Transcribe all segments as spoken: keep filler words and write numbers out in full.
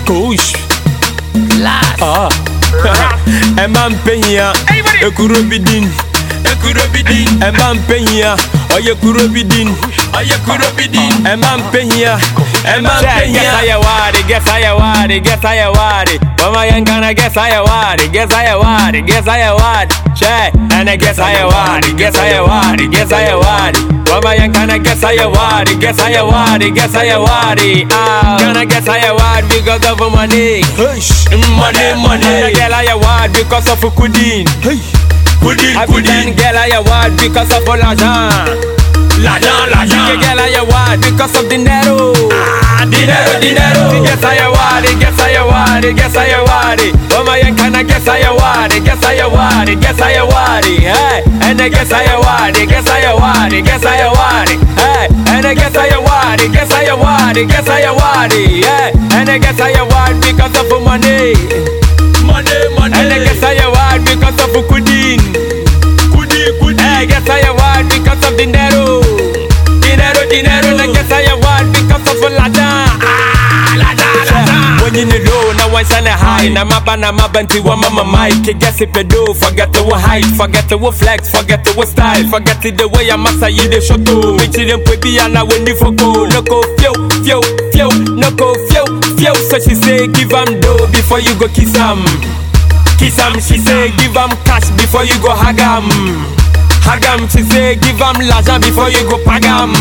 Kush. Last. Ah. Emma Penya. Ekurobidin. Ekurobidin. Emma Penya. Oye Kurobidin. Oye Kurobidin. Emma Penya. Emma Penya. Guess I wari. Guess I wari. Guess I wari. Mama yankana guess I wari. Guess I wari. Guess I wari. Che. And I guess I wari. Guess I wari. Guess I wari. Mama yankana guess I wari. Guess I wari. Guess I wari. Ah. Gonna guess I wari because of money. Money, money. Girl I wari because of Kudin. Kudin, Kudin. Girl I wari because of l'argent. L'argent, l'argent. Girl I wari because of dinero. Ah, dinero, dinero. Guess I wari. Guess I wari. Guess I wari. Mama yankana guess I wari. Guess I wari. Guess I wari. Hey, and I guess I wari. Guess I wari. Guess I wari. Hey, and I guess I wari. Guess I wari. Guess I wari. Hey, and I guess I wari because of money. Money, money. And I guess I wari because of Kudin. Kudin, Kudin. I guess I wari because of dinero. Dinero, dinero. And I guess I wari because of l'argent. Ah, l'argent, l'argent. When you know, now once and a high, na maba na maba nti wa mama mic. Guess if you do, forget the height, forget the flex, forget the style, forget the way I'm massa you the shoto. Me chillin' pwe piano when you foko. No go fio, fio, fio, no go fio, fio. So she say give am dough before you go kiss am. Kiss am, she say give am cash before you go hug am. Hug am, she say give am l'argent before you go pag am.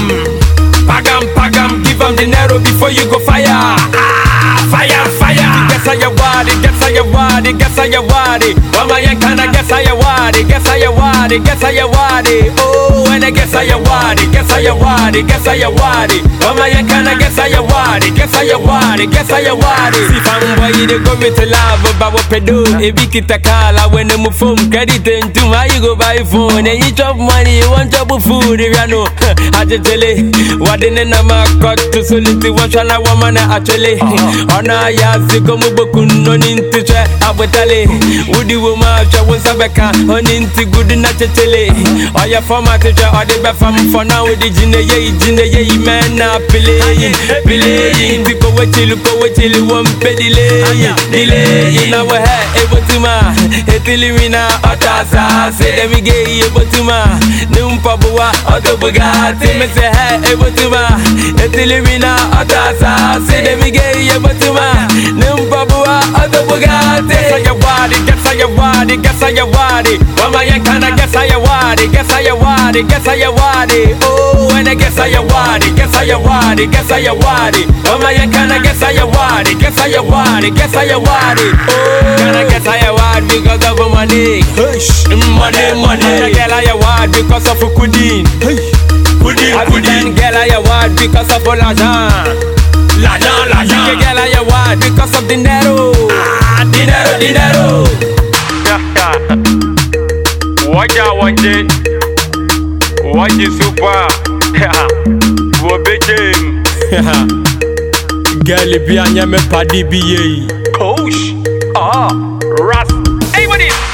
Pag am, pag am, give am dinero before you go fire. Ah, fire, fire. Guess I wari, guess I wari, guess I wari. Mama yankana guess I wari, guess I wari, guess I wari. Oh, and I guess I wari, guess I wari, guess I wari. Mama yankana guess I wari, guess I wari, guess I wari. Si fanboy they go me to love about what pedo. Ebi kitakala when them phone credit into my you go buy phone and you chop money you want chop food if you know. I just tell it what in na cut to soliti one shana woman actually. Ona ya ziko muboku no ninti che abetale. Udi woman cha wonsabeka oninti good na chechele. Oya format che ode be fam for now with the jine ye jine ye man na playing playing diko wechilu ko wechilu won pedile delay na we ha ebotuma etilimina otasa say dem ge ebotuma numpa boa otobugati me say ha ebotuma etilimina otasa say dem ge ebotuma numpa boa otobugati guess I wari guess I wari guess I wari mama yankana guess I wari guess I wari guess I wari oh and I guess I wari guess I wari guess I wari mama yankana guess I wari guess I wari guess I wari oh gonna guess I wari because of money money money girl I wari because of Kudin Kudin Kudin girl I wari because of l'argent l'argent l'argent girl I wari because of dinero ah dinero dinero waja wanje waji super wobejem girl bi anya me padi bi ye Coach. Ah. Ras. Hey, what is?